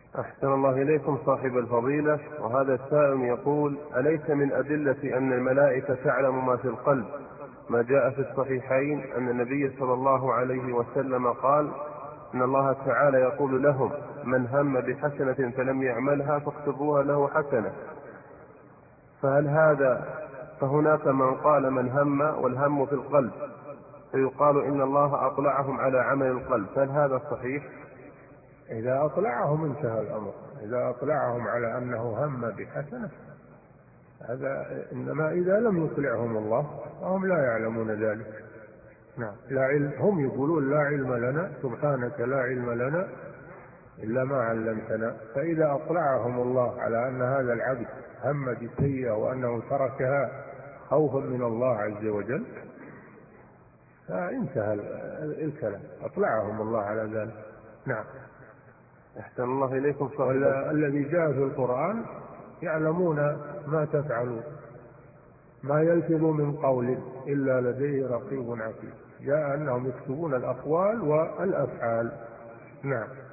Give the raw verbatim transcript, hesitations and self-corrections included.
أحسن الله إليكم صاحب الفضيلة. وهذا السائل يقول: أليس من أدلة أن الملائكة تعلم ما في القلب ما جاء في الصحيحين أن النبي صلى الله عليه وسلم قال إن الله تعالى يقول لهم: من هم بحسنة فلم يعملها فاكتبوها له حسنة. فهل هذا فهناك من قال من هم والهم في القلب فيقال إن الله أطلعهم على عمل القلب، فهل هذا صحيح؟ إذا أطلعهم انتهى الأمر. إذا أطلعهم على أنه هم بحسنة هذا، إنما إذا لم يطلعهم الله فهم لا يعلمون ذلك. نعم، لا علم. هم يقولون لا علم لنا، سبحانك لا علم لنا إلا ما علمتنا. فإذا أطلعهم الله على أن هذا العبد هم بسيئة وأنه تركها خوفا من الله عز وجل فانتهى الكلام، أطلعهم الله على ذلك. نعم. أحسن الله إليكم صاحب. والذي جاء في القرآن: يعلمون ما تفعلون ما يلفظ من قول إلا لديه رقيب عتيد. جاء أنهم يكتبون الأقوال والأفعال. نعم.